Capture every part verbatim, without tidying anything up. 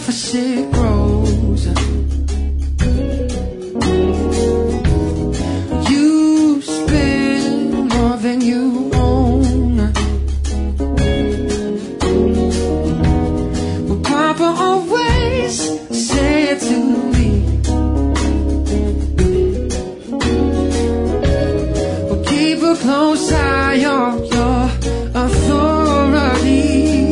opposite grows. You spend more than you own. Well, Papa always said to me, well, keep a close eye on your authority.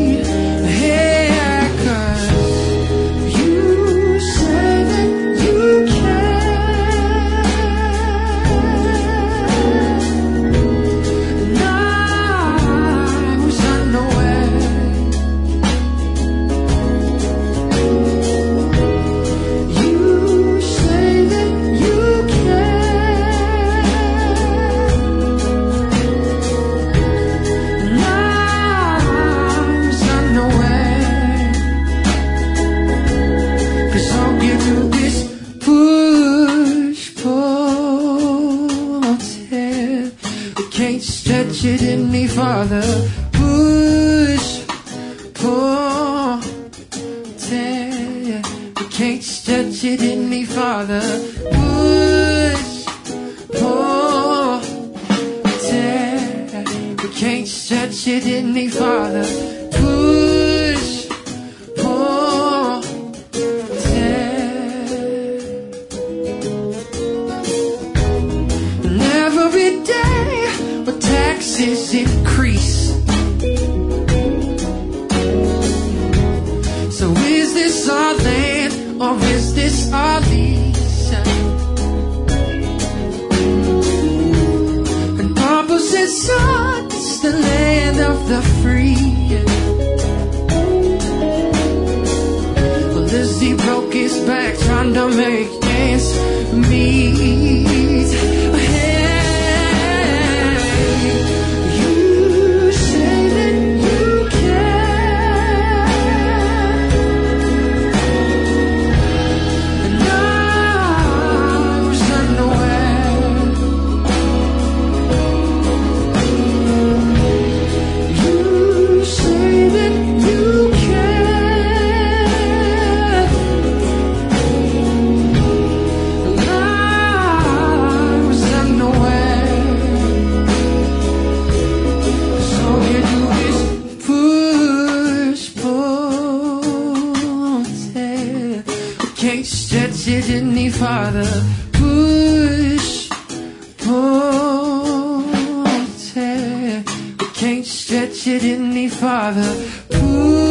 Can't stretch it any farther. Push, pull, tear. We can't stretch it any farther. Push, pull, tear. We can't stretch it any farther. Push, pull, tear. And every day taxes increase. So is this our land or is this our lease? And Papa said, son, it's the land of the free. Well, as he broke his back trying to make ends meet. Can't stretch it any farther. Push, pull, tear. We can't stretch it any farther. Push.